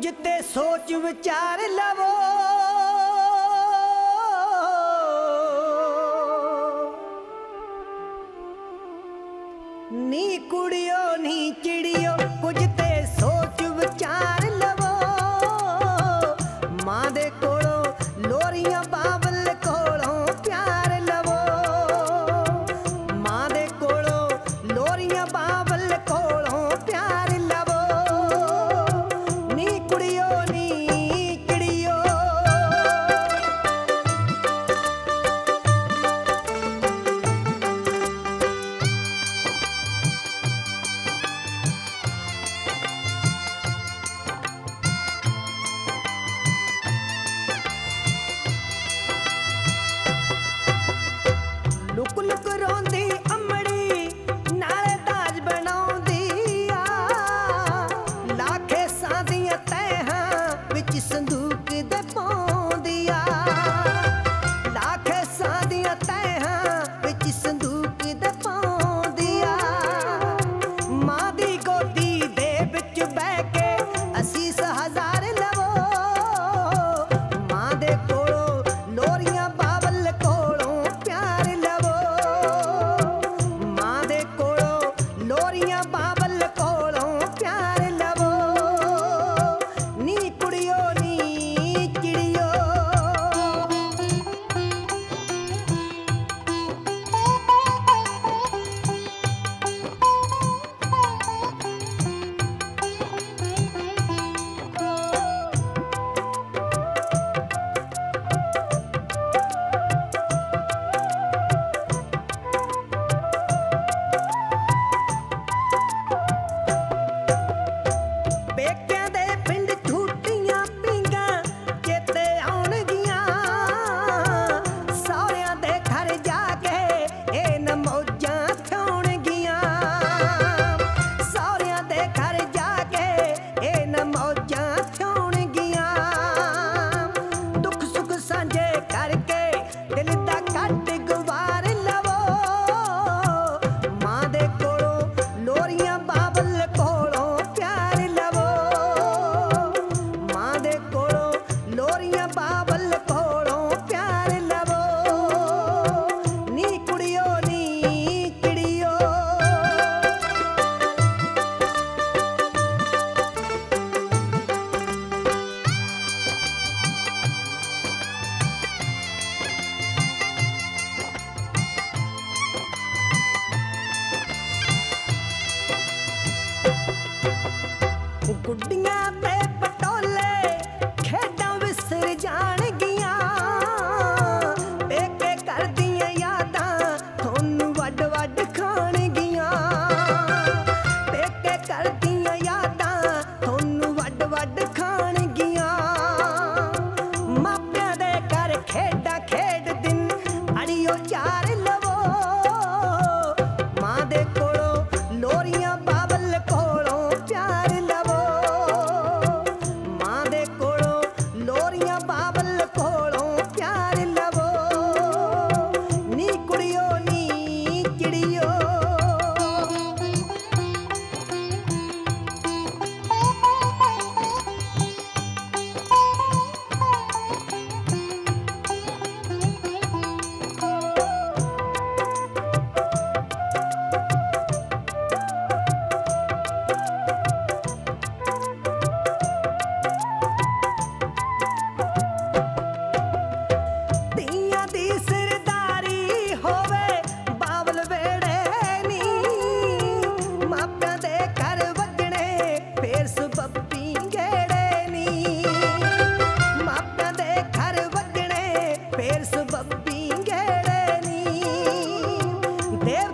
ते सोच विचार लवो नी कुड़ियो नी चिड़ियो कुछ ते सोच विचार लवो मां दे कोलों लोरियां बाबल कोलों प्यार लवो मां दे कोलों लोरियां बाबल कोलों प्यार लवो नी कुड़ियो नी चिड़ियो लुक लुक रोंदी अमड़ी नाले ताज बनाउंदी आ लाखे सादियां तैहां विच संदूक दे पाउंदी आ लाखे सादियां तैहां विच संदूक दे पाउंदी आ मां दी गोदी दे विच बैठ के असीस हजार लवो मां दे कोलों लोरियां बाबल कोलों प्यार लवो मां दे कोलों लोरियां बाबल कोलों प्यार लवो नी कुड़ियो नी चिड़ियो पेकिਆਂ ਦੇ ਪਿੰਡ ਝੂਟੀਆਂ ਪੀਂਘਾਂ ਚੇਤੇ ਆਉਣਗੀਆਂ ਸਹੁਰਿਆਂ ਦੇ ਘਰ ਜਾ ਕੇ ਇਹ ਨ ਮੌਜਾਂ ਥਾਉਣਗੀਆਂ ਸਹੁਰਿਆਂ ਦੇ ਘਰ ਜਾ ਕੇ ਇਹ ਨ ਮੌਜਾਂ ਥਾਉਣਗੀਆਂ ਦੁੱਖ ਸੁੱਖ ਸਾਂਝੇ ਕਰਕੇ ਦਿਲ ਦਾ ਕੱਟ ਗੁਵਾਰ ਲਵੋ ਮਾਂ ਦੇ ਕੋਲੋਂ ਲੋਰੀਆਂ ਬਾਬਲ ਕੋਲੋਂ प्यार लवो मां दे कोलों लोरियां बाबल कोलों प्यार लवो नी कुड़ियो नी चिड़ियो गुड्डियां ते पटोले खेडां विसर जाणगियां पेके करदियां यादां थोनू वड वड खाणगियां पेके करदियां यादां थोनू वड वड खाणगियां मापियां दे घर खेडां खेड दिन अड़ियो चार लवो मां दे कोलों लोरियां बाबल कोलों प्यार लवो मां दे कोलों लोरियां बाबल कोलों प्यार लवो नी कुड़ियो नी चिड़ियो ਧੀਆਂ ਦੀ ਸਿਰਦਾਰੀ ਹੋਵੇ ਬਾਬਲ ਵੇੜੇ ਨੀ ਮਾਪਿਆਂ ਦੇ ਘਰ ਵੱਜਣੇ ਫੇਰ ਸਬੱਬੀ ਗੇੜੇ ਨੀ ਮਾਪਿਆਂ ਦੇ ਘਰ ਵੱਜਣੇ ਫੇਰ ਸਬੱਬੀ ਗੇੜੇ ਨੀ ਦੇਵ